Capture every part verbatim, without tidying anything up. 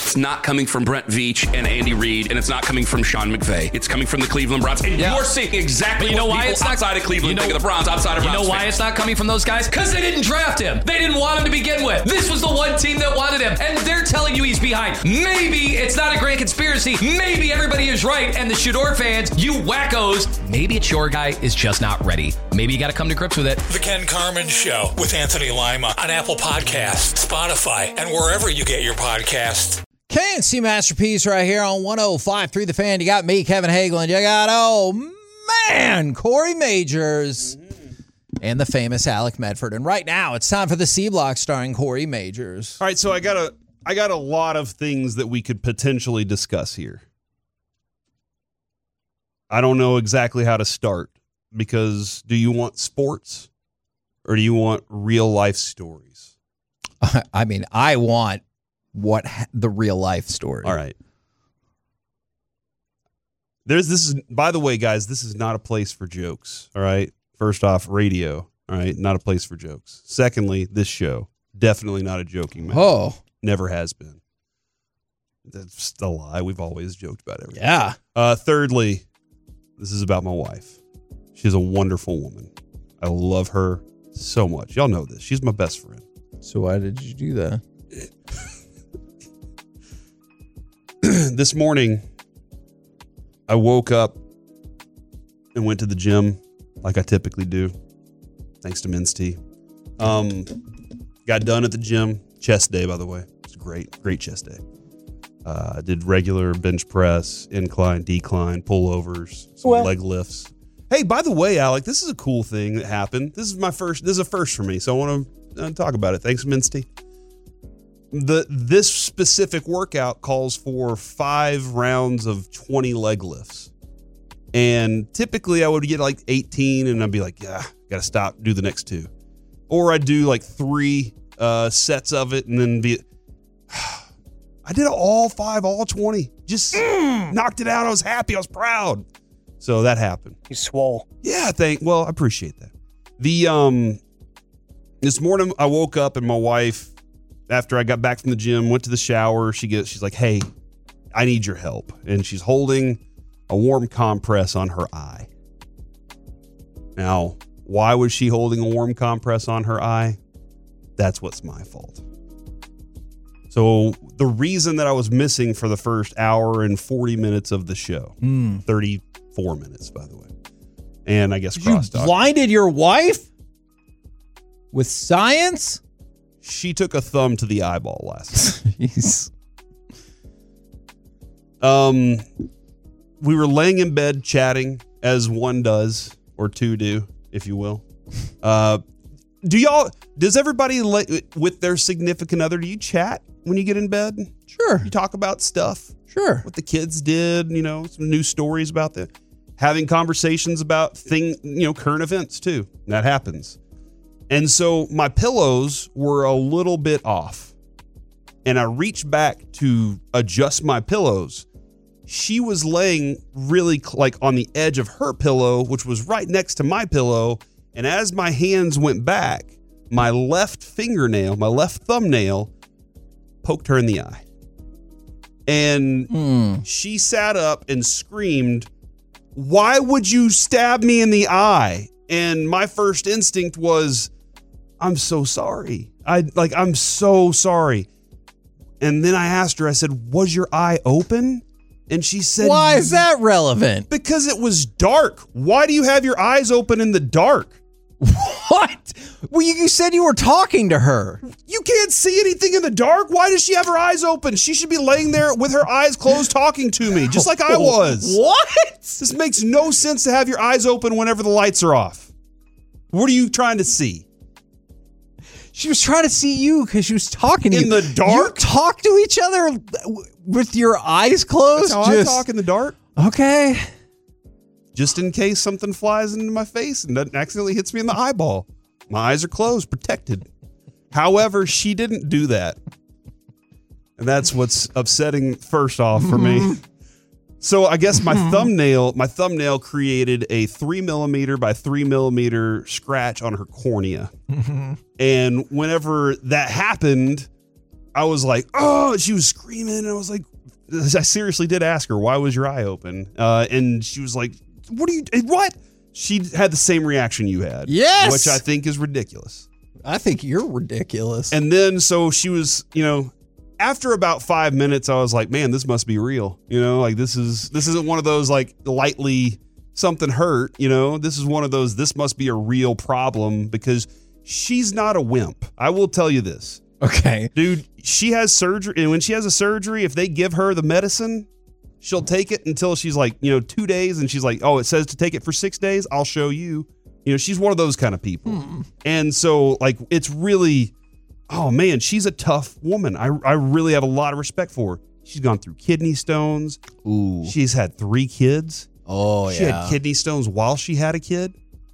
it's not coming from Brent Veach and Andy Reid, and it's not coming from Sean McVay. It's coming from the Cleveland Browns. And yeah. you're seeing exactly but you know what why people it's not, outside of Cleveland you know, think of the Browns, outside of Browns You know why fans. it's not coming from those guys? Because they didn't draft him. They didn't want him to begin with. This was the one team that wanted him, and they're telling you he's behind. Maybe it's not a grand conspiracy. Maybe everybody is right, and the Shador fans, you wackos, maybe it's your guy is just not ready. Maybe you got to come to grips with it. The Ken Carman Show with Anthony Lima on Apple Podcasts, Spotify, and wherever you get your podcasts. K and C Masterpiece right here on one oh five point three The Fan. You got me, Kevin Hagelin. You got, oh, man, Corey Majors and the famous Alec Medford. And right now, it's time for the C-Block starring Corey Majors. All right, so I got a, I got a lot of things that we could potentially discuss here. I don't know exactly how to start because do you want sports or do you want real life stories? I mean, I want what the real life story. All right. There's this is by the way, guys, this is not a place for jokes. All right. First off, radio. All right. Not a place for jokes. Secondly, this show. Definitely not a joking matter. Oh. Never has been. That's a lie. We've always joked about everything. Yeah. Uh, thirdly, this is about my wife. She's a wonderful woman. I love her so much. Y'all know this. She's my best friend. So why did you do that? This morning, I woke up and went to the gym like I typically do, thanks to Men's Tea. Um, got done at the gym. Chest day, by the way. It's great, great chest day. Uh, I did regular bench press, incline, decline, pullovers, some well. leg lifts. Hey, by the way, Alec, this is a cool thing that happened. This is my first. This is a first for me, so I want to uh, talk about it. Thanks, Men's Tea. The this specific workout calls for five rounds of twenty leg lifts, and typically I would get like eighteen, and I'd be like, yeah, gotta stop, do the next two, or I'd do like three uh, sets of it, and then be. I did all five, all twenty. Just mm. knocked it out. I was happy. I was proud. So that happened. You swole. Yeah, thank. Well, I appreciate that. The um, this morning I woke up and my wife, after I got back from the gym, went to the shower. She gets, she's like, "Hey, I need your help," and she's holding a warm compress on her eye. Now, why was she holding a warm compress on her eye? That's what's my fault. So the reason that I was missing for the first hour and forty minutes of the show, mm. thirty-four minutes, by the way, and I guess you crosstalk. Blinded your wife with science? She took a thumb to the eyeball last night. Jeez. Um, we were laying in bed chatting, as one does, or two do, if you will. Uh, do y'all? Does everybody with their significant other? Do you chat when you get in bed? Sure. You talk about stuff. Sure. What the kids did. You know, some news stories about the having conversations about thing. You know, current events too. That happens. And so my pillows were a little bit off, and I reached back to adjust my pillows. She was laying really like on the edge of her pillow, which was right next to my pillow. And as my hands went back, my left fingernail, my left thumbnail, poked her in the eye. And mm. she sat up and screamed, "Why would you stab me in the eye?" And my first instinct was, I'm so sorry. I like, I'm so sorry. And then I asked her, I said, was your eye open? And she said, why is that relevant? Because it was dark. Why do you have your eyes open in the dark? What? Well, you, you said you were talking to her. You can't see anything in the dark. Why does she have her eyes open? She should be laying there with her eyes closed talking to me, just like I was. What? This makes no sense to have your eyes open whenever the lights are off. What are you trying to see? She was trying to see you because she was talking to in you. In the dark? You talk to each other with your eyes closed? That's how Just, I talk in the dark. Okay. Just in case something flies into my face and accidentally hits me in the eyeball. My eyes are closed, protected. However, she didn't do that. And that's what's upsetting first off for me. So I guess my thumbnail, my thumbnail created a three millimeter by three millimeter scratch on her cornea. Mm-hmm. And whenever that happened, I was like, oh, she was screaming. And I was like, I seriously did ask her, why was your eye open? Uh, and she was like, what are you, what? She had the same reaction you had. Yes. Which I think is ridiculous. I think you're ridiculous. And then, so she was, you know, after about five minutes, I was like, man, this must be real. You know, like this is, this isn't one of those like lightly something hurt, you know, this is one of those, this must be a real problem because she's not a wimp. I will tell you this. Okay. Dude, she has surgery. And when she has a surgery, if they give her the medicine, she'll take it until she's like, you know, two days. And she's like, oh, it says to take it for six days. I'll show you. You know, she's one of those kind of people. Hmm. And so like, it's really, oh man, she's a tough woman. I, I really have a lot of respect for her. She's gone through kidney stones. Ooh. She's had three kids. Oh, she yeah. had kidney stones while she had a kid.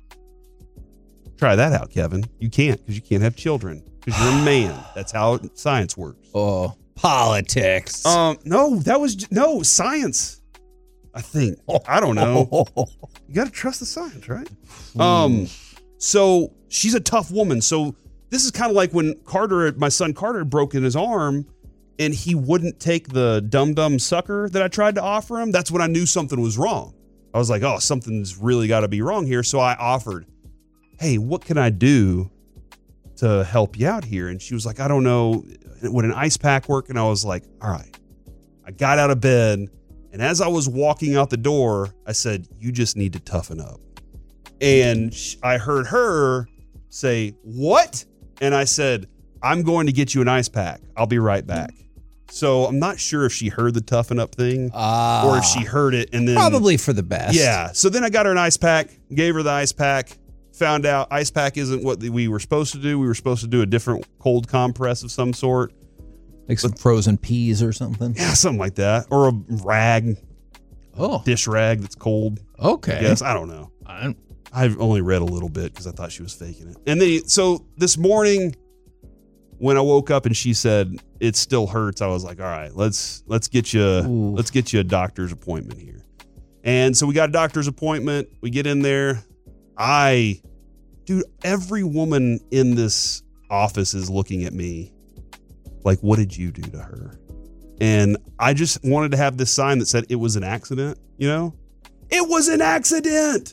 Try that out, Kevin. You can't because you can't have children because you're a man. That's how science works. Oh, politics. Um, no, that was no science. I think I don't know. You got to trust the science, right? Um, so she's a tough woman. So this is kind of like when Carter, my son Carter, had broken his arm. And he wouldn't take the dum dum sucker that I tried to offer him. That's when I knew something was wrong. I was like, oh, something's really got to be wrong here. So I offered, hey, what can I do to help you out here? And she was like, I don't know. Would an ice pack work? And I was like, all right. I got out of bed. And as I was walking out the door, I said, you just need to toughen up. And I heard her say, what? And I said, I'm going to get you an ice pack. I'll be right back. So I'm not sure if she heard the toughen up thing uh, or if she heard it and then probably for the best. Yeah. So then I got her an ice pack, gave her the ice pack, found out ice pack isn't what we were supposed to do. We were supposed to do a different cold compress of some sort. Like some but, frozen peas or something. Yeah, something like that. Or a rag. Oh. Dish rag that's cold. Okay. I guess. I don't know. I don't, I've only read a little bit because I thought she was faking it. And then, so this morning, when I woke up and she said it still hurts, I was like, all right, let's let's get you Ooh. let's get you a doctor's appointment here. And so we got a doctor's appointment. We get in there. I, dude, every woman in this office is looking at me like, what did you do to her? And I just wanted to have this sign that said it was an accident, you know? It was an accident.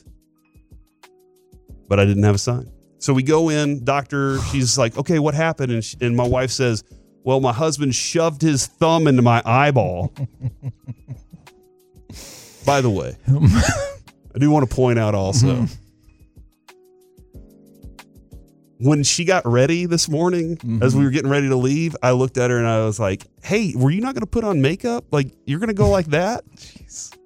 But I didn't have a sign. So we go in, doctor, she's like, okay, what happened? And, she, and my wife says, well, my husband shoved his thumb into my eyeball. By the way, I do want to point out also, mm-hmm. when she got ready this morning, mm-hmm. as we were getting ready to leave, I looked at her and I was like, hey, were you not going to put on makeup? Like, you're going to go like that? Jeez.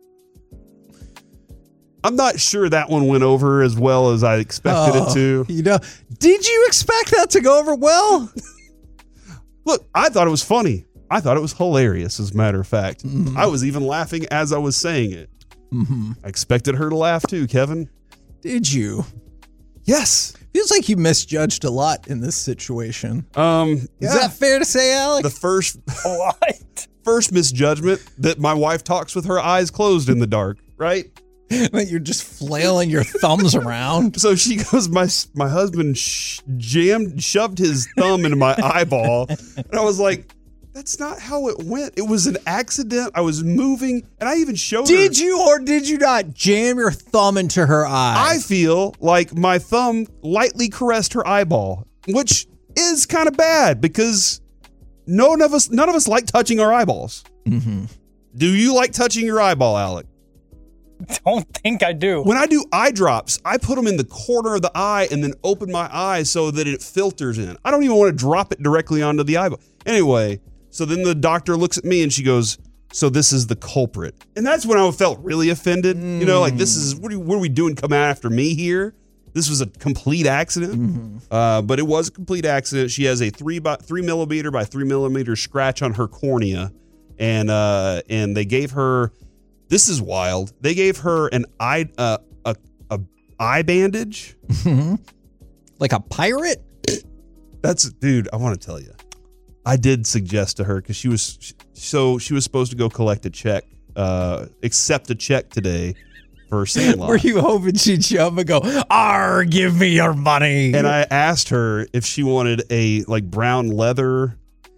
I'm not sure that one went over as well as I expected oh, it to. You know, did you expect that to go over well? Look, I thought it was funny. I thought it was hilarious, as a matter of fact. Mm-hmm. I was even laughing as I was saying it. Mm-hmm. I expected her to laugh too, Kevin. Did you? Yes. Feels like you misjudged a lot in this situation. Um, yeah. Is that fair to say, Alex? The first, first misjudgment that my wife talks with her eyes closed in the dark, right? That you're just flailing your thumbs around. So she goes, my my husband sh- jammed, shoved his thumb into my eyeball. And I was like, that's not how it went. It was an accident. I was moving, and I even showed did her. Did you or did you not jam your thumb into her eye? I feel like my thumb lightly caressed her eyeball, which is kind of bad because none of us, none of us like touching our eyeballs. Mm-hmm. Do you like touching your eyeball, Alec? Don't think I do. When I do eye drops, I put them in the corner of the eye and then open my eye so that it filters in. I don't even want to drop it directly onto the eyeball. Anyway, so then the doctor looks at me and she goes, so this is the culprit. And that's when I felt really offended. Mm. You know, like this is, what are, what are we doing coming after me here? This was a complete accident. Mm-hmm. Uh, but it was a complete accident. She has a three by three millimeter by three millimeter scratch on her cornea. And, uh, and they gave her, this is wild. They gave her an eye, uh, a, a eye bandage. Mm-hmm. Like a pirate? That's, dude, I want to tell you. I did suggest to her because she was, so she was supposed to go collect a check, uh, accept a check today for Sandlot. Were you hoping she'd show up and go, "Arr, give me your money"? And I asked her if she wanted a like brown leather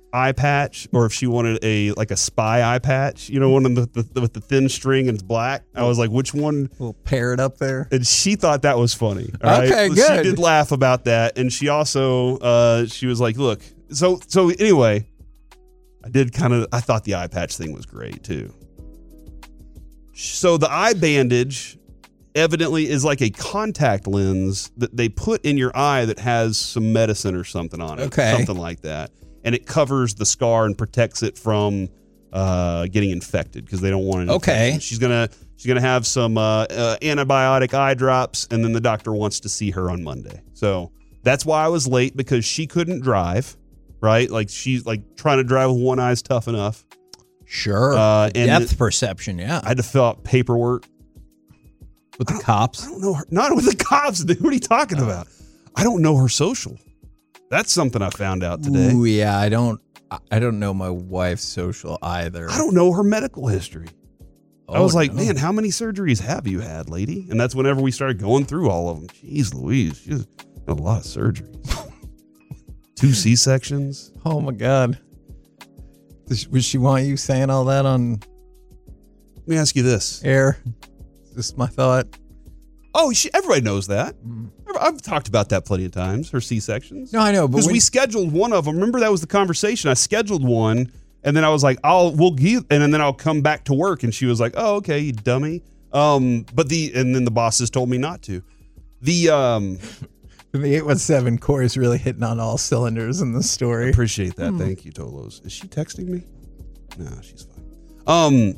eye patch or if she wanted a like a spy eye patch. You know, one of the, the with the thin string and it's black. I was like, which one? We'll pair it up there. And she thought that was funny. All right? Okay, She good. did laugh about that, and she also uh, she was like, look. So so anyway, I did kind of. I thought the eye patch thing was great too. So the eye bandage evidently is like a contact lens that they put in your eye that has some medicine or something on it. Okay. Something like that. And it covers the scar and protects it from uh, getting infected because they don't want it. Okay. She's gonna she's gonna have some uh, uh, antibiotic eye drops, and then the doctor wants to see her on Monday. So that's why I was late, because she couldn't drive, right? Like she's like trying to drive with one eye is tough enough. Sure. Uh, and Depth it- perception, yeah. I had to fill out paperwork. With the cops. I don't know her. Not with the cops, dude. What are you talking about? I don't know her social. That's something I found out today. Ooh, yeah, I don't I don't know my wife's social either. I don't know her medical history. I Oh, was like, no. man, how many surgeries have you had, lady? And that's whenever we started going through all of them. Jeez Louise, she's had a lot of surgeries. Two C-sections. Oh my God. Does, would she want you saying all that on Let me ask you this. air? Is this my thought? Oh, she, everybody knows that. I've talked about that plenty of times, her C-sections. No, I know, but Because when- we scheduled one of them. Remember, that was the conversation. I scheduled one, and then I was like, "I'll we'll give," and then I'll come back to work. And she was like, "Oh, okay, you dummy." Um, but the and then the bosses told me not to. The um, The eight one seven core is really hitting on all cylinders in the story. appreciate that. Thank you, Tolos. Is she texting me? No, she's fine. Um.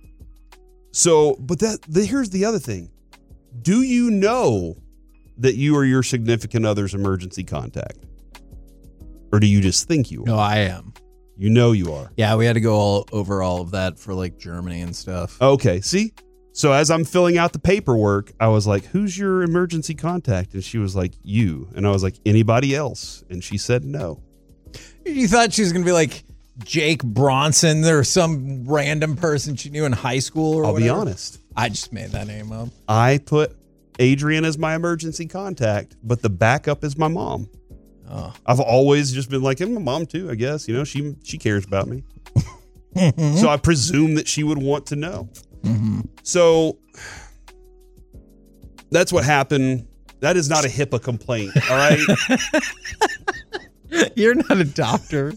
So, but that the, here's the other thing. Do you know that you are your significant other's emergency contact? Or do you just think you are? No, I am. You know you are. Yeah, we had to go all over all of that for like Germany and stuff. Okay, see? So as I'm filling out the paperwork, I was like, who's your emergency contact? And she was like, you. And I was like, anybody else? And she said no. You thought she was going to be like Jake Bronson or some random person she knew in high school or I'll be whatever? honest. I just made that name up. I put Adrian as my emergency contact, but the backup is my mom. Oh. I've always just been like, and my mom too, I guess. You know, she she cares about me. So I presume that she would want to know. Mm-hmm. So that's what happened. That is not a HIPAA complaint, all right? You're not a doctor.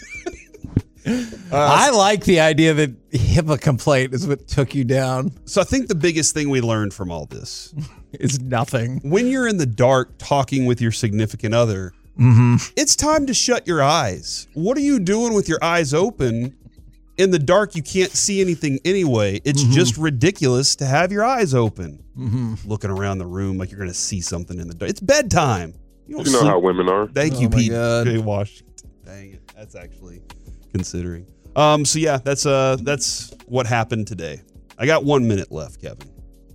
I like the idea that HIPAA complaint is what took you down. So I think the biggest thing we learned from all this is nothing. When you're in the dark talking with your significant other, Mm-hmm. it's time to shut your eyes. What are you doing with your eyes open? In the dark, you can't see anything anyway. It's Mm-hmm. just ridiculous to have your eyes open. Mm-hmm. Looking around the room like you're going to see something in the dark. It's bedtime. You, don't You know sleep. how women are. Thank Oh you, my Pete God. J. Washington. Dang it. That's actually considering. Um. So yeah, that's uh that's what happened today. I got one minute left, Kevin.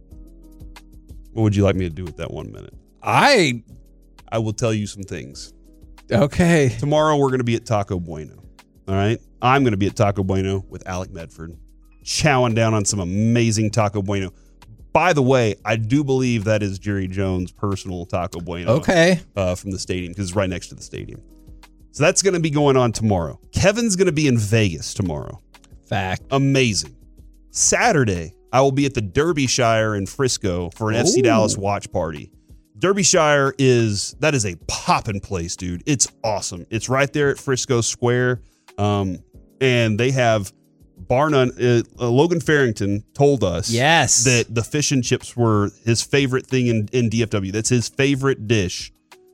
What would you like me to do with that one minute? I I will tell you some things. okay. Tomorrow we're going to be at Taco Bueno. All right. I'm going to be at Taco Bueno with Alec Medford, chowing down on some amazing Taco Bueno. By the way, I do believe that is Jerry Jones' personal Taco Bueno. Okay. Uh, from the stadium, because it's right next to the stadium. So that's going to be going on tomorrow. Kevin's going to be in Vegas tomorrow. Fact. Amazing. Saturday, I will be at the Derbyshire in Frisco for an F C Ooh. Dallas watch party. Derbyshire is, that is a poppin' place, dude. It's awesome. It's right there at Frisco Square. Um, and they have, bar none, uh, uh, Logan Farrington told us Yes. that the fish and chips were his favorite thing in, in D F W. That's his favorite dish.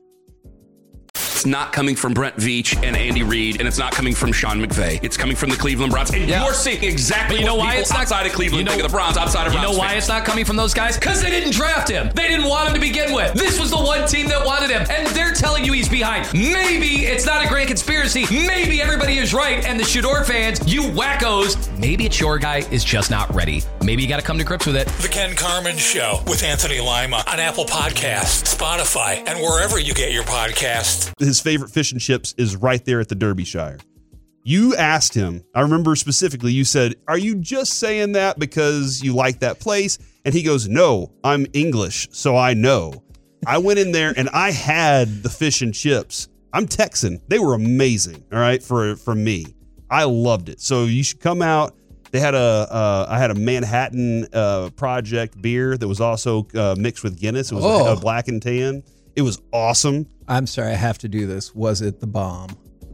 It's not coming from Brent Veach and Andy Reid, and it's not coming from Sean McVay. It's coming from the Cleveland Browns. And Yeah. you're seeing exactly But you know what why people it's not- outside of Cleveland you know- think of the Browns, outside of You Browns know why fans. it's not coming from those guys? Because they didn't draft him. They didn't want him to begin with. This was the one team that wanted him, and they're telling you he's behind. Maybe it's not a grand conspiracy. Maybe everybody is right, and the Shador fans, you wackos, maybe it's your guy is just not ready. Maybe you got to come to grips with it. The Ken Carmen Show with Anthony Lima on Apple Podcasts, Spotify, and wherever you get your podcasts. His favorite fish and chips is right there at the Derbyshire. You asked him, I remember specifically, you said, are you just saying that because you like that place? And he goes, no, I'm English, so I know. I went in there and I had the fish and chips. I'm Texan. They were amazing. All right, for for me, I loved it. So you should come out. They had a uh, I had a Manhattan uh, Project beer that was also uh, mixed with Guinness. It was Oh. a, a black and tan. It was awesome. I'm sorry, I have to do this. Was it the bomb?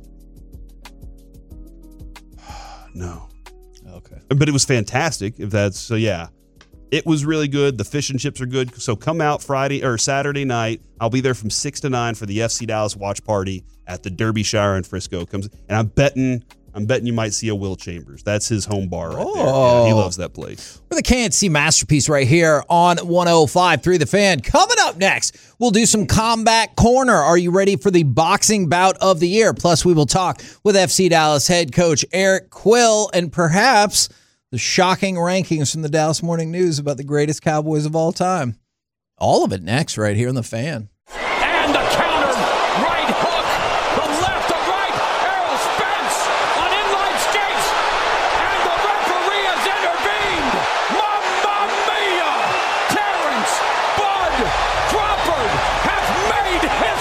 No, Okay. but it was fantastic. If that's so, yeah, it was really good. The fish and chips are good. So come out Friday or Saturday night. I'll be there from six to nine for the F C Dallas watch party at the Derbyshire in Frisco. Comes and I'm betting. I'm betting you might see a Will Chambers. That's his home bar right there. Yeah, he loves that place. We're the K N C Masterpiece right here on one oh five point three The Fan. Coming up next, we'll do some Combat Corner. Are you ready for the boxing bout of the year? Plus, we will talk with F C Dallas head coach Eric Quill and perhaps the shocking rankings from the Dallas Morning News about the greatest Cowboys of all time. All of it next right here on The Fan. And the counter, right hook, the left to right, Errol Spence on inline skates, and the referee has intervened. Mamma mia! Terrence Bud Crawford has made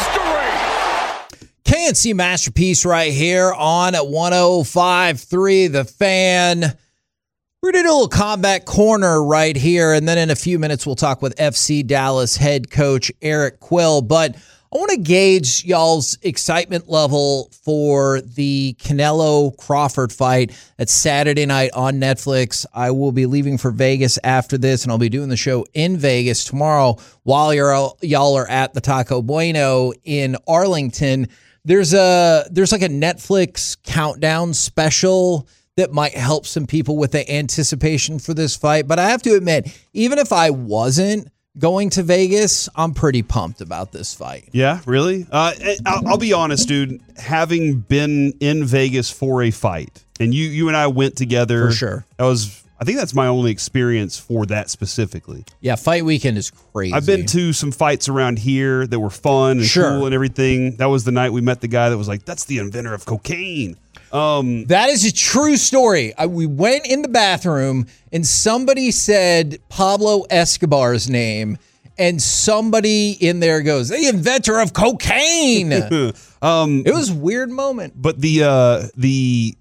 history. K N C Masterpiece right here on one oh five point three The Fan. We're going to do a little Combat Corner right here, and then in a few minutes we'll talk with F C Dallas head coach Eric Quill. But I want to gauge y'all's excitement level for the Canelo-Crawford fight. That's Saturday night on Netflix. I will be leaving for Vegas after this, and I'll be doing the show in Vegas tomorrow while you're, y'all are at the Taco Bueno in Arlington. There's a there's like a Netflix countdown special that might help some people with the anticipation for this fight. But I have to admit, even if I wasn't going to Vegas, I'm pretty pumped about this fight. Yeah, really? Uh, I'll, I'll be honest, dude. Having been in Vegas for a fight, and you you and I went together. For sure. That was, I think that's my only experience for that specifically. Yeah, fight weekend is crazy. I've been to some fights around here that were fun and Sure. cool and everything. That was the night we met the guy that was like, that's the inventor of cocaine. Um, That is a true story. I, we went in the bathroom and somebody said Pablo Escobar's name, and somebody in there goes, the inventor of cocaine. um, It was a weird moment. but the uh, the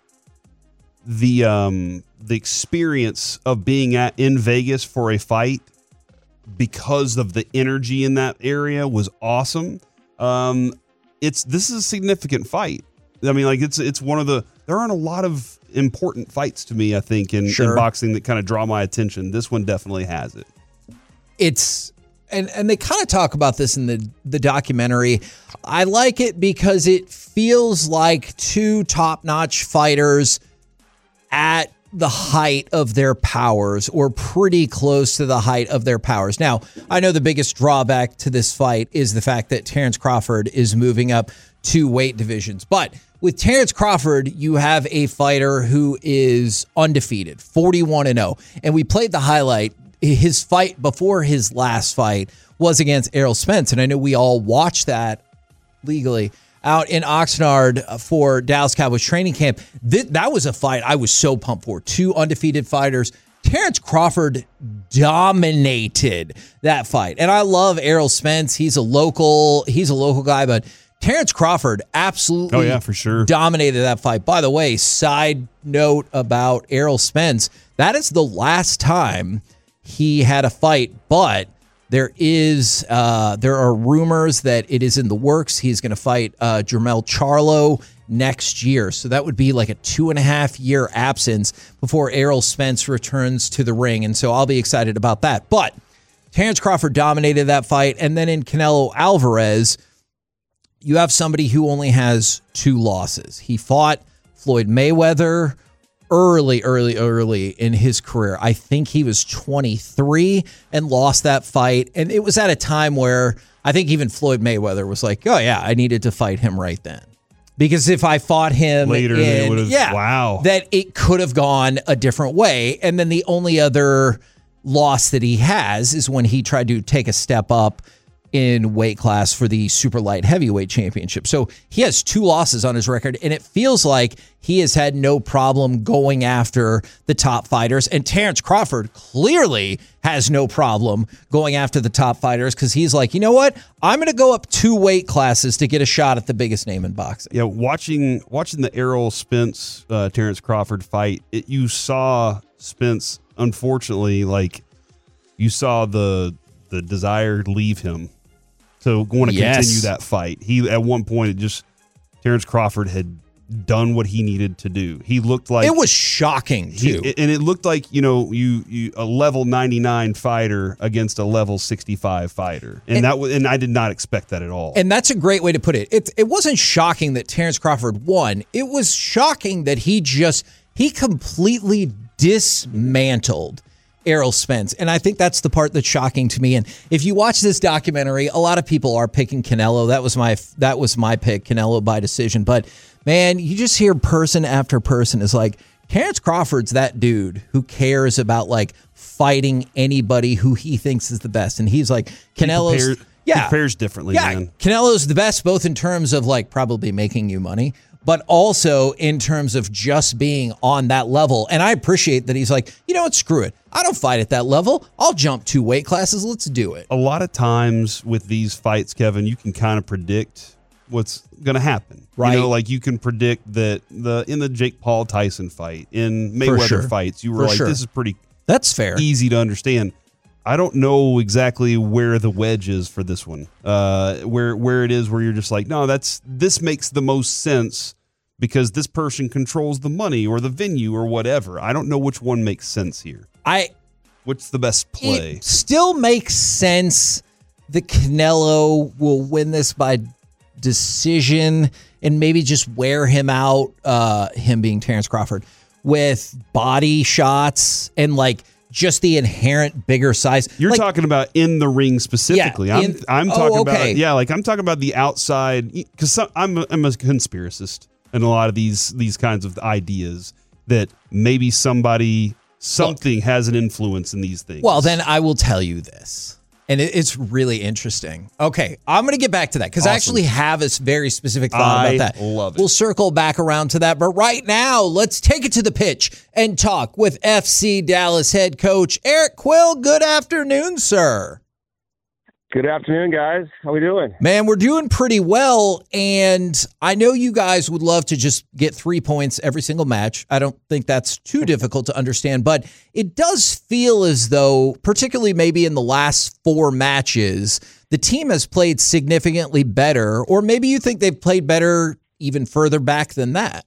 the um, the experience of being at in Vegas for a fight because of the energy in that area was awesome. Um, it's this is a significant fight. I mean, like it's it's one of the there aren't a lot of important fights to me, I think, in, Sure. in boxing that kind of draw my attention. This one definitely has it. It's and and they kind of talk about this in the the documentary. I like it because it feels like two top-notch fighters at the height of their powers, or pretty close to the height of their powers. Now, I know the biggest drawback to this fight is the fact that Terrence Crawford is moving up two weight divisions. But with Terrence Crawford, you have a fighter who is undefeated, forty-one and oh. And we played the highlight. His fight before his last fight was against Errol Spence. And I know we all watched that legally out in Oxnard for Dallas Cowboys training camp. Th- that was a fight I was so pumped for. Two undefeated fighters. Terrence Crawford dominated that fight. And I love Errol Spence. He's a local, he's a local guy, but Terrence Crawford absolutely Oh, yeah, for sure. dominated that fight. By the way, side note about Errol Spence, that is the last time he had a fight, but there is uh, there are rumors that it is in the works. He's going to fight uh, Jermell Charlo next year. So that would be like a two and a half year absence before Errol Spence returns to the ring. And so I'll be excited about that. But Terrence Crawford dominated that fight. And then in Canelo Alvarez, you have somebody who only has two losses. He fought Floyd Mayweather early, early, early in his career. I think he was twenty-three and lost that fight. And it was at a time where I think even Floyd Mayweather was like, oh, yeah, I needed to fight him right then. Because if I fought him Later, in, they would've- yeah, wow. that it could have gone a different way. And then the only other loss that he has is when he tried to take a step up in weight class for the super light heavyweight championship. So he has two losses on his record, and it feels like he has had no problem going after the top fighters. And Terrence Crawford clearly has no problem going after the top fighters because he's like, you know what? I'm going to go up two weight classes to get a shot at the biggest name in boxing. Yeah, watching watching the Errol Spence uh, Terrence Crawford fight, it, you saw Spence, unfortunately, like you saw the the desire leave him to want to Yes. continue that fight. He at one point, it just Terrence Crawford had done what he needed to do. He looked like It was shocking, too. he, and it looked like you know you you a level ninety-nine fighter against a level sixty-five fighter, and, And- that was and I did not expect that at all. And that's a great way to put it. It it wasn't shocking that Terrence Crawford won. It was shocking that he just he completely dismantled Errol Spence. And I think that's the part that's shocking to me. And if you watch this documentary, a lot of people are picking Canelo. That was my that was my pick, Canelo by decision. But man, you just hear person after person is like, Terrence Crawford's that dude who cares about like fighting anybody who he thinks is the best. And he's like, Canelo's He prepares, yeah. he prepares differently, Yeah, man. Canelo's the best, both in terms of like probably making you money, but also in terms of just being on that level. And I appreciate that he's like, you know what, screw it. I don't fight at that level. I'll jump two weight classes. Let's do it. A lot of times with these fights, Kevin, you can kind of predict what's going to happen. Right. You know, like you can predict that the in the Jake Paul Tyson fight, in Mayweather sure. fights, you were For like, sure. this is pretty That's fair. easy to understand. I don't know exactly where the wedge is for this one. Uh, where where it is where you're just like, no, that's this makes the most sense because this person controls the money or the venue or whatever. I don't know which one makes sense here. I What's the best play? It still makes sense that Canelo will win this by decision and maybe just wear him out, uh, him being Terrence Crawford, with body shots and like just the inherent bigger size. You're Like, talking about in the ring specifically. Yeah, in- I'm I'm oh, talking okay. about yeah, like I'm talking about the outside because I'm a, I'm a conspiracist in a lot of these these kinds of ideas that maybe somebody something has an influence in these things. Well, then I will tell you this. And it, it's really interesting. Okay, I'm going to get back to that because I Awesome. actually have a s- very specific thought I about that. love it. We'll circle back around to that. But right now, let's take it to the pitch and talk with F C Dallas head coach Eric Quill. Good afternoon, sir. Good afternoon, guys. How we doing? Man, we're doing pretty well, and I know you guys would love to just get three points every single match. I don't think that's too difficult to understand, but it does feel as though, particularly maybe in the last four matches, the team has played significantly better, or maybe you think they've played better even further back than that.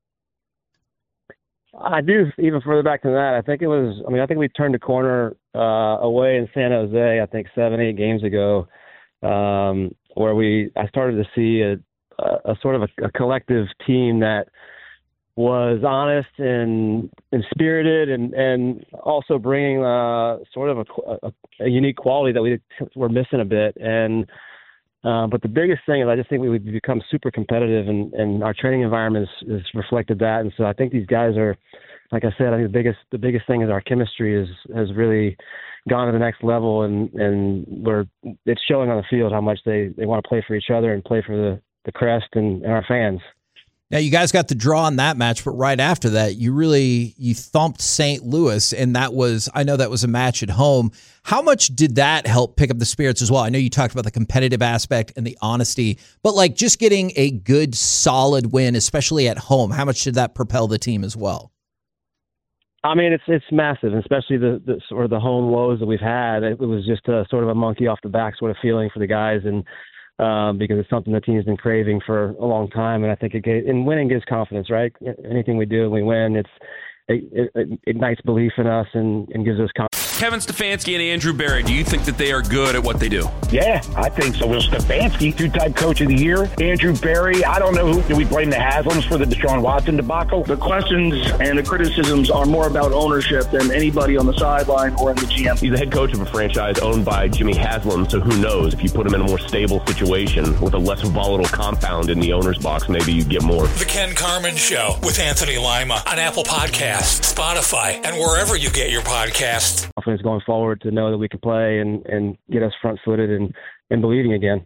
I do even further back than that. I think it was. I mean, I think we turned a corner uh, away in San Jose. I think seven, eight games ago, um, where we I started to see a, a, a sort of a, a collective team that was honest and, and spirited, and, and also bringing uh, sort of a, a, a unique quality that we were missing a bit. And Uh, but the biggest thing is I just think we, we've become super competitive, and, and our training environment has, has reflected that. And so I think these guys are, like I said, I think the biggest the biggest thing is our chemistry is has really gone to the next level, and, and we're it's showing on the field how much they, they want to play for each other and play for the, the crest and, and our fans. Now, you guys got the draw in that match, but right after that, you really you thumped Saint Louis, and that was I know that was a match at home. How much did that help pick up the spirits as well? I know you talked about the competitive aspect and the honesty, but like just getting a good, solid win, especially at home, how much did that propel the team as well? I mean, it's it's massive, especially the, the sort of the home woes that we've had. It was just a sort of a monkey off the back sort of feeling for the guys, and um, because it's something the team's been craving for a long time. And I think it gave, and winning gives confidence, right? Anything we do and we win, it's it, it, it ignites belief in us and, and gives us confidence. Kevin Stefanski and Andrew Berry, do you think that they are good at what they do? Yeah, I think so. Will Stefanski, two-time coach of the year. Andrew Berry, I don't know who. Do we blame the Haslams for the Deshaun Watson debacle? The questions and the criticisms are more about ownership than anybody on the sideline or in the G M. He's the head coach of a franchise owned by Jimmy Haslam, so who knows? If you put him in a more stable situation with a less volatile compound in the owner's box, maybe you get more. The Ken Carman Show with Anthony Lima on Apple Podcasts, Spotify, and wherever you get your podcasts. confidence going forward to know that we can play and, and get us front-footed and, and believing again.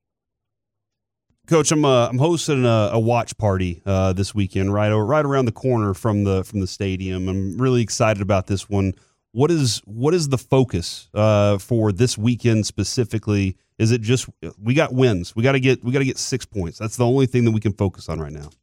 Coach, I'm uh, I'm hosting a, a watch party uh, this weekend, right over, right around the corner from the from the stadium. I'm really excited about this one. What is what is the focus uh, for this weekend specifically? Is it just we got wins? We got to get we got to get six points. That's the only thing that we can focus on right now.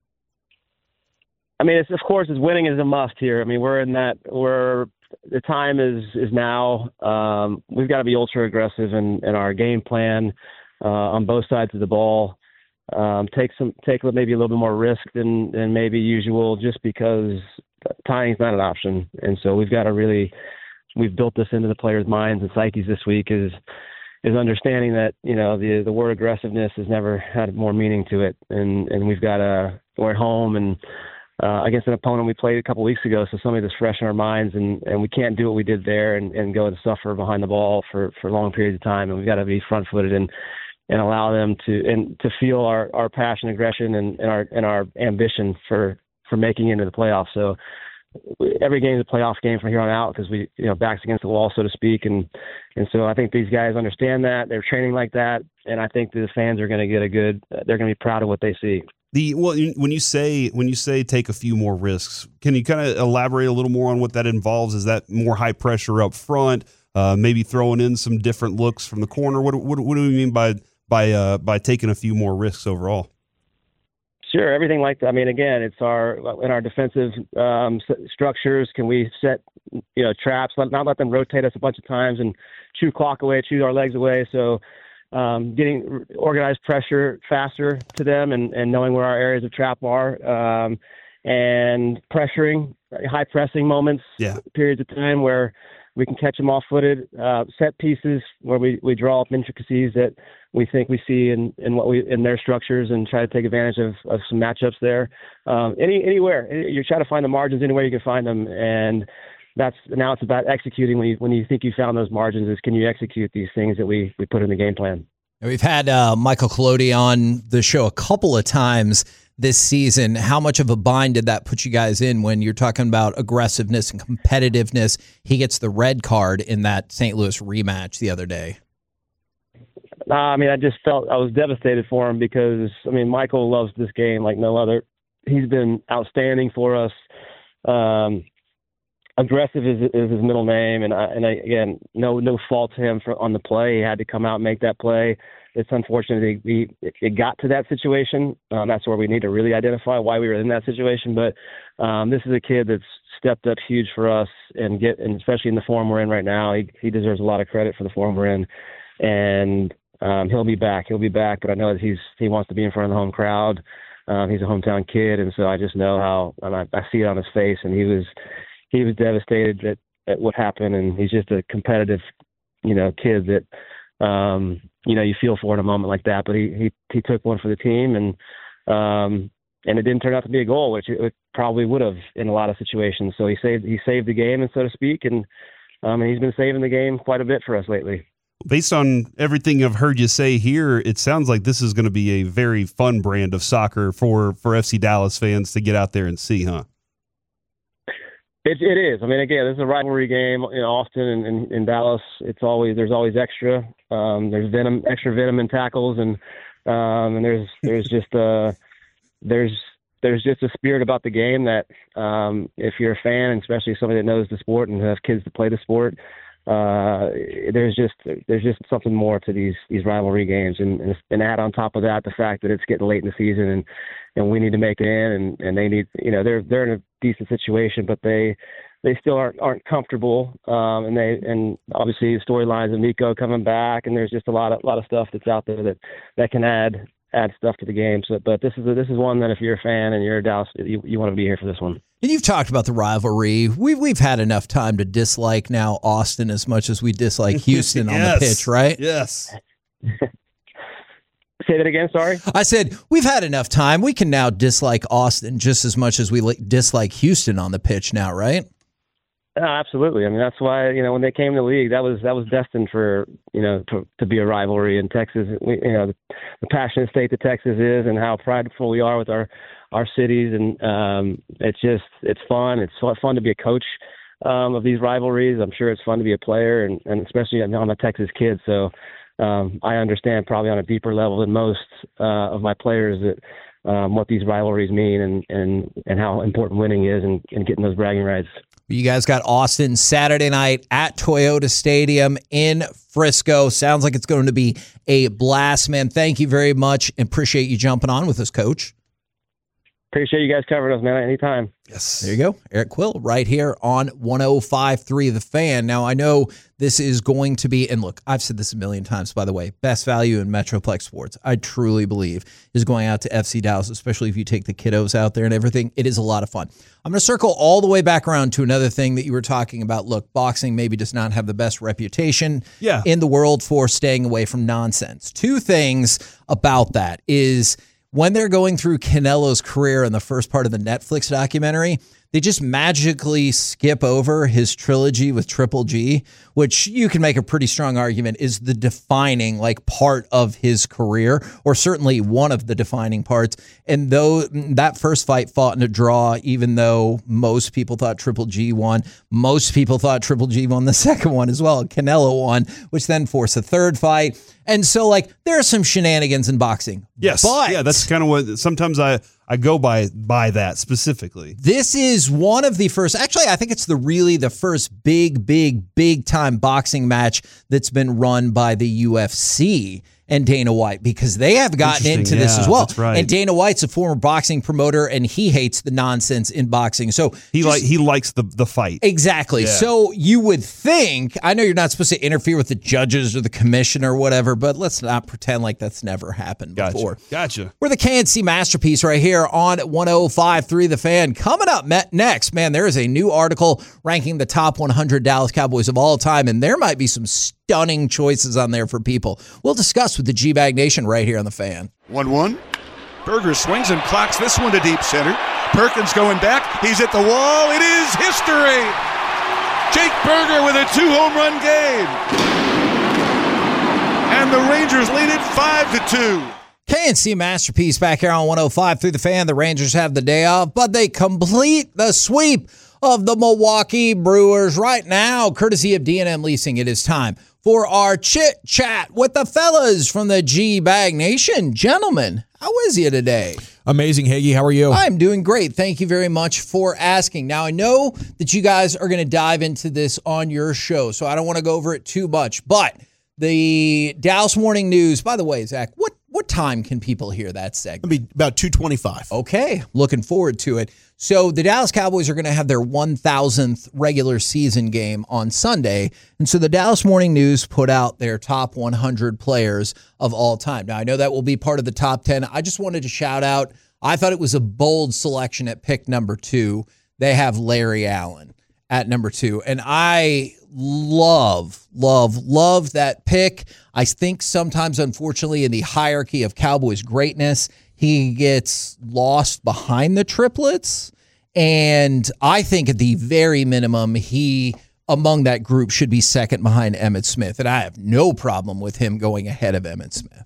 I mean, it's, of course, it's winning is a must here. I mean, we're in that we're the time is is now. Um, we've got to be ultra aggressive in, in our game plan uh, on both sides of the ball. Um, take some, take maybe a little bit more risk than, than maybe usual, just because tying is not an option. And so we've got to really, we've built this into the players' minds and psyches this week is, is understanding that, you know, the, the word aggressiveness has never had more meaning to it. And, and we've got to, we're at home and, uh, against an opponent we played a couple weeks ago. So somebody that's fresh in our minds, and, and we can't do what we did there and, and go and suffer behind the ball for, for long periods of time. And we've got to be front footed and, and allow them to and to feel our, our passion, aggression, and, and our and our ambition for, for making it into the playoffs. So every game is a playoff game from here on out because we, you know, backs against the wall, so to speak. And and so I think these guys understand that. They're training like that, and I think the fans are going to get a good. They're going to be proud of what they see. The well, when you say when you say take a few more risks, can you kind of elaborate a little more on what that involves? Is that more high pressure up front? Uh, maybe throwing in some different looks from the corner. What what, what do we mean by by uh, by taking a few more risks overall? Sure, everything like that. I mean, again, it's our in our defensive um, structures. Can we set, you know, traps? Let, not let them rotate us a bunch of times and chew clock away, chew our legs away. So, um, getting organized pressure faster to them and, and knowing where our areas of trap are, um, and pressuring, high pressing moments, yeah. periods of time where we can catch them off-footed, uh, set pieces where we, we draw up intricacies that we think we see in, in what we in their structures and try to take advantage of, of some matchups there. Um, any anywhere you try to find the margins anywhere you can find them, and that's now it's about executing. When you when you think you found those margins, is can you execute these things that we we put in the game plan? We've had uh, Michael Colodi on the show a couple of times this season. How much of a bind did that put you guys in when you're talking about aggressiveness and competitiveness? He gets the red card in that Saint Louis rematch the other day. Uh, I mean, I just felt I was devastated for him because, I mean, Michael loves this game like no other. He's been outstanding for us. Um, aggressive is, is his middle name, and I, and I, again, no no fault to him for on the play. He had to come out and make that play. It's unfortunate that we it got to that situation. Um, that's where we need to really identify why we were in that situation. But um, this is a kid that's stepped up huge for us, and get and especially in the form we're in right now, he he deserves a lot of credit for the form we're in, and um, he'll be back. He'll be back. But I know that he's he wants to be in front of the home crowd. Um, he's a hometown kid, and so I just know how and I, I see it on his face, and he was he was devastated at, at what happened, and he's just a competitive, you know, kid that. Um, you know, you feel for in a moment like that, but he, he, he took one for the team, and, um, and it didn't turn out to be a goal, which it, it probably would have in a lot of situations. So he saved, he saved the game, and so to speak. And, um, and he's been saving the game quite a bit for us lately. Based on everything I've heard you say here, it sounds like this is going to be a very fun brand of soccer for, for F C Dallas fans to get out there and see, huh? It, it is. I mean, again, this is a rivalry game. You know, Austin and, and, and Dallas. It's always there's always extra. Um, there's venom, extra venom in tackles, and um, and there's there's just a there's there's just a spirit about the game that um, if you're a fan, especially somebody that knows the sport and have kids that play the sport, uh, there's just there's just something more to these these rivalry games, and, and and add on top of that the fact that it's getting late in the season, and and we need to make it in, and, and they need, you know, they're they're in a decent situation, but they they still aren't aren't comfortable, um, and they and obviously the storylines of Nico coming back, and there's just a lot of a lot of stuff that's out there that, that can add add stuff to the game. So, but this is a, this is one that if you're a fan and you're a Dallas, you, you want to be here for this one. And you've talked about the rivalry. We've we've had enough time to dislike now Austin as much as we dislike Houston yes. on the pitch, right? Yes. Say that again, sorry? I said, we've had enough time. We can now dislike Austin just as much as we li- dislike Houston on the pitch now, right? Oh, absolutely. I mean, that's why, you know, when they came to the league, that was that was destined for, you know, to, to be a rivalry in Texas. We, you know, the, the passionate state that Texas is and how prideful we are with our, our cities. And um, it's just, it's fun. It's fun to be a coach um, of these rivalries. I'm sure it's fun to be a player, and, and especially I'm a Texas kid, so um, I understand probably on a deeper level than most uh, of my players that um, what these rivalries mean and, and, and how important winning is and, and getting those bragging rights. You guys got Austin Saturday night at Toyota Stadium in Frisco. Sounds like it's going to be a blast, man. Thank you very much. Appreciate you jumping on with us, Coach. Appreciate you guys covering us, man, anytime. Yes. There you go. Eric Quill right here on one oh five point three The Fan. Now, I know this is going to be, and look, I've said this a million times, by the way, best value in Metroplex sports, I truly believe, is going out to F C Dallas, especially if you take the kiddos out there and everything. It is a lot of fun. I'm going to circle all the way back around to another thing that you were talking about. Look, boxing maybe does not have the best reputation yeah. in the world for staying away from nonsense. Two things about that is when they're going through Canelo's career in the first part of the Netflix documentary, they just magically skip over his trilogy with Triple G, which you can make a pretty strong argument is the defining like part of his career, or certainly one of the defining parts. And though that first fight fought in a draw, even though most people thought Triple G won, most people thought Triple G won the second one as well. Canelo won, which then forced a third fight. And so, like, there are some shenanigans in boxing. Yes. But yeah, that's kind of what sometimes I, I go by by that specifically. This is one of the first, actually, I think it's the really the first big, big, big time boxing match that's been run by the U F C and Dana White, because they have gotten into yeah, this as well. That's right. And Dana White's a former boxing promoter, and he hates the nonsense in boxing. So he just, like he likes the the fight. Exactly. Yeah. So you would think, I know you're not supposed to interfere with the judges or the commission or whatever, but let's not pretend like that's never happened Gotcha. before. Gotcha. We're the K N C Masterpiece right here on one oh five point three The Fan. Coming up next, man, there is a new article ranking the top one hundred Dallas Cowboys of all time, and there might be some stunning choices on there for people. We'll discuss with the G-Bag Nation right here on The Fan. one one. Berger swings and clocks this one to deep center. Perkins going back. He's at the wall. It is history. Jake Berger with a two-home run game. And the Rangers lead it five to two. K N C Masterpiece back here on one oh five through The Fan. The Rangers have the day off, but they complete the sweep of the Milwaukee Brewers right now, courtesy of D and M Leasing. It is time for our chit chat with the fellas from the G-Bag Nation. Gentlemen, how is you today? Amazing, Hagee. How are you? I'm doing great. Thank you very much for asking. Now, I know that you guys are going to dive into this on your show, so I don't want to go over it too much. But the Dallas Morning News, by the way, Zach, what what time can people hear that segment? It'll be about two twenty-five. Okay, looking forward to it. So the Dallas Cowboys are going to have their one thousandth regular season game on Sunday. And so the Dallas Morning News put out their top one hundred players of all time. Now, I know that will be part of the top ten. I just wanted to shout out, I thought it was a bold selection at pick number two. They have Larry Allen at number two. And I love, love, love that pick. I think sometimes, unfortunately, in the hierarchy of Cowboys greatness, he gets lost behind the triplets. And I think at the very minimum, he, among that group, should be second behind Emmitt Smith. And I have no problem with him going ahead of Emmitt Smith.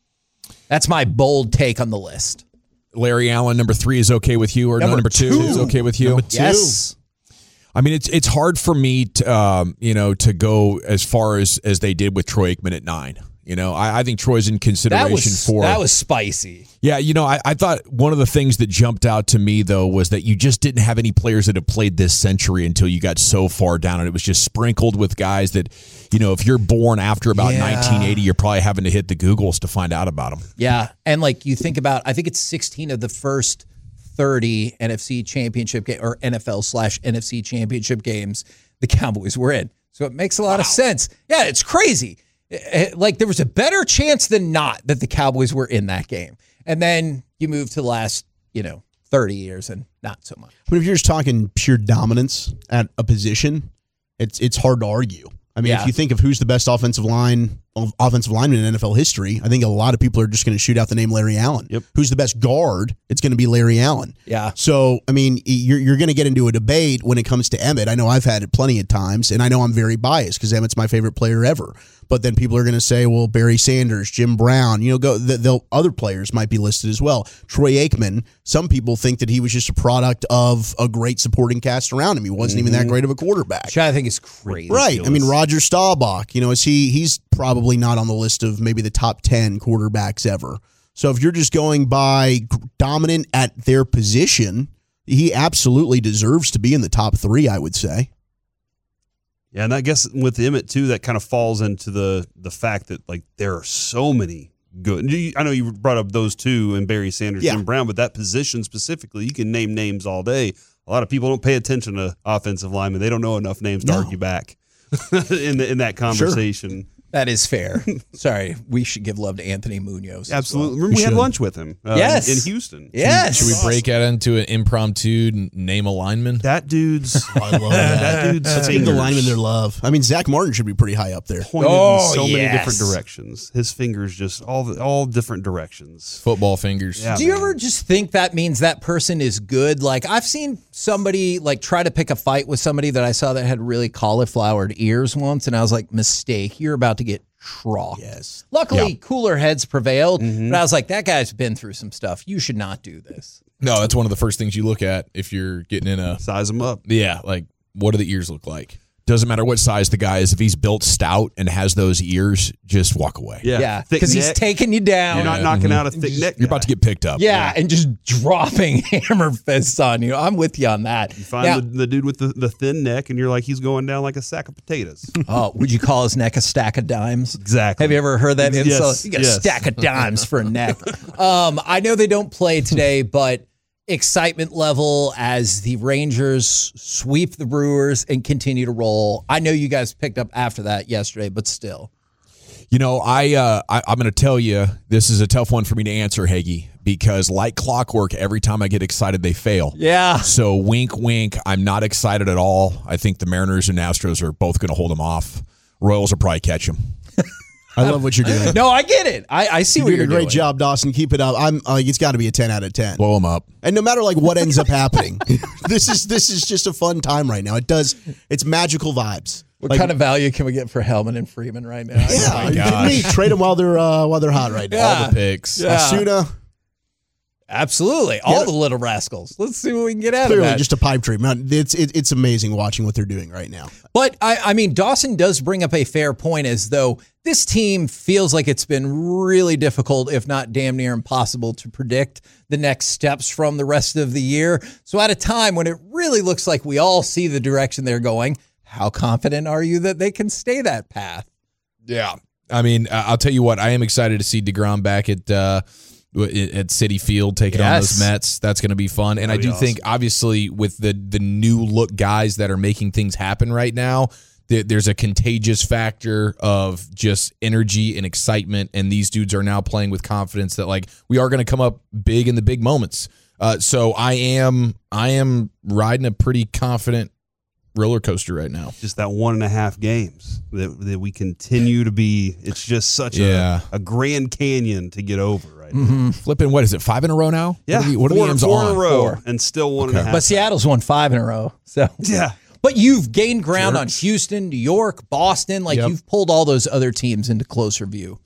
That's my bold take on the list. Larry Allen, number three, is okay with you, or number, number two, two is okay with you? Number two. Yes. I mean, it's it's hard for me to um, you know to go as far as, as they did with Troy Aikman at nine. You know, I, I think Troy's in consideration that was, for that was spicy. Yeah, you know, I, I thought one of the things that jumped out to me though was that you just didn't have any players that have played this century until you got so far down, and it was just sprinkled with guys that, you know, if you're born after about yeah. nineteen eighty, you're probably having to hit the Googles to find out about them. Yeah, and like you think about, I think it's sixteen of the first thirty N F C championship game or N F L slash N F C championship games the Cowboys were in. So it makes a lot wow. of sense. Yeah, it's crazy. Like there was a better chance than not that the Cowboys were in that game. And then you move to the last, you know, thirty years and not so much. But if you're just talking pure dominance at a position, it's it's hard to argue. I mean, yeah. if you think of who's the best offensive line offensive lineman in N F L history. I think a lot of people are just going to shoot out the name Larry Allen. Yep. Who's the best guard? It's going to be Larry Allen. Yeah. So, I mean, you're, you're going to get into a debate when it comes to Emmett. I know I've had it plenty of times, and I know I'm very biased because Emmett's my favorite player ever. But then people are going to say, well, Barry Sanders, Jim Brown, you know, go. They'll, other players might be listed as well. Troy Aikman, some people think that he was just a product of a great supporting cast around him. He wasn't mm-hmm. even that great of a quarterback. Which I think is crazy. Right. I mean, Roger Staubach, you know, is he? He's probably not on the list of maybe the top ten quarterbacks ever. So if you're just going by dominant at their position, he absolutely deserves to be in the top three, I would say. Yeah, and I guess with Emmett, too, that kind of falls into the the fact that, like, there are so many good. I know you brought up those two and Barry Sanders, yeah. Jim Brown, but that position specifically, you can name names all day. A lot of people don't pay attention to offensive linemen. They don't know enough names to no. argue back in the, in that conversation. Sure. That is fair. Sorry, we should give love to Anthony Munoz. Absolutely. Well. Remember, we, we had lunch with him uh, yes. in, in Houston. Yes. Should we break out into an impromptu name a lineman? That dude's. Oh, I love that. that dude's. Let's give the lineman their love. I mean, Zach Martin should be pretty high up there. Pointed oh, in so yes. many different directions. His fingers just all the, all different directions. Football fingers. Yeah, Do you man. ever just think that means that person is good? Like, I've seen somebody like try to pick a fight with somebody that I saw that had really cauliflowered ears once, and I was like, mistake. You're about to get Raw. Yes. Luckily, yeah. cooler heads prevailed, mm-hmm. but I was like, that guy's been through some stuff. You should not do this. No, that's one of the first things you look at if you're getting in a size them up. Yeah, like what do the ears look like? Doesn't matter what size the guy is. If he's built stout and has those ears, just walk away. Yeah, yeah, because he's taking you down. You're not yeah. knocking mm-hmm. out a thick just, neck. You're about to get picked up. Yeah, yeah, and just dropping hammer fists on you. I'm with you on that. You find now, the, the dude with the, the thin neck, and you're like, he's going down like a sack of potatoes. Oh, would you call his neck a stack of dimes? Exactly. Have you ever heard that insult? Yes, You got yes. a stack of dimes for a neck. Um, I know they don't play today, but excitement level as the Rangers sweep the Brewers and continue to roll. I know you guys picked up after that yesterday, but still. You know, I, uh, I I'm going to tell you, this is a tough one for me to answer, Hagee, because like clockwork, every time I get excited, they fail. Yeah. So wink, wink. I'm not excited at all. I think the Mariners and Astros are both going to hold them off. Royals will probably catch them. I love what you're doing. No, I get it. I, I see you're what doing you're a great doing. job, Dawson. Keep it up. I'm. Uh, it's got to be a ten out of ten. Blow them up. And no matter like what ends up happening, this is this is just a fun time right now. It does. It's magical vibes. What like, kind of value can we get for Hellman and Freeman right now? Yeah, my are you gosh. kidding me? Trade them while they're uh, while they're hot right now. Yeah. All the picks. Yeah. Osuna, Absolutely. All Yeah. the little rascals. Let's see what we can get out clearly of that. just a pipe dream. Man, It's it, it's amazing watching what they're doing right now. But, I, I mean, Dawson does bring up a fair point as though this team feels like it's been really difficult, if not damn near impossible, to predict the next steps from the rest of the year. So at a time when it really looks like we all see the direction they're going, how confident are you that they can stay that path? Yeah. I mean, uh, I'll tell you what, I am excited to see DeGrom back at uh, at Citi Field taking on Yes. those Mets. That's going to be fun. And I That'd do be awesome. think, obviously, with the, the new look guys that are making things happen right now, th- there's a contagious factor of just energy and excitement. And these dudes are now playing with confidence that, like, we are going to come up big in the big moments. Uh, so I am I am riding a pretty confident roller coaster right now. Just that one and a half games that, that we continue to be. It's just such Yeah. a, a Grand Canyon to get over right now. Mm-hmm. Flipping, what is it, five in a row now? Yeah, What are, the, what are four, the M's four on? in a row, Four. and still one Okay. and a half. But Seattle's won five in a row. So Yeah. But you've gained ground on Jerks. Houston, New York, Boston. Like Yep. you've pulled all those other teams into closer view.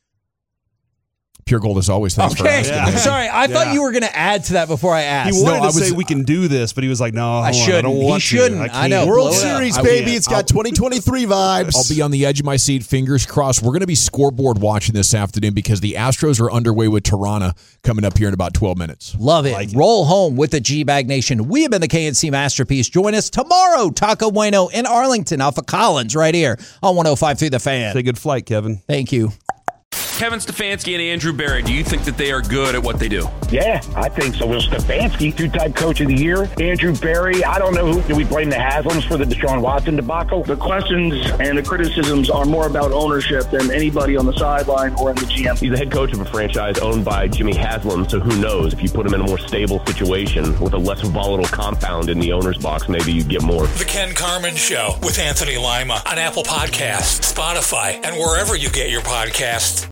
Pure gold as always. Thanks for Okay. asking. Yeah. Sorry, I thought Yeah. you were going to add to that before I asked. He wanted No, I to say was- we can do this, but he was like, "No, hold I on, shouldn't. I don't He want shouldn't. to. I know. can't. World blow it up. Series, I baby. can't. It's got twenty twenty-three vibes. I'll be on the edge of my seat, fingers crossed. We're going to be scoreboard watching this afternoon because the Astros are underway with Tirana coming up here in about twelve minutes. Love it. Like it. Roll home with the G-Bag Nation. We have been the K N C Masterpiece. Join us tomorrow, Taco Bueno in Arlington off of Collins right here on one oh five point three The Fan. Say good flight, Kevin. Thank you. Kevin Stefanski and Andrew Berry, do you think that they are good at what they do? Yeah, I think so. Will Stefanski, two-time coach of the year. Andrew Berry, I don't know who. Do we blame the Haslams for the Deshaun Watson debacle? The questions and the criticisms are more about ownership than anybody on the sideline or in the G M. He's the head coach of a franchise owned by Jimmy Haslam, so who knows? If you put him in a more stable situation with a less volatile compound in the owner's box, maybe you get more. The Ken Carman Show with Anthony Lima on Apple Podcasts, Spotify, and wherever you get your podcasts.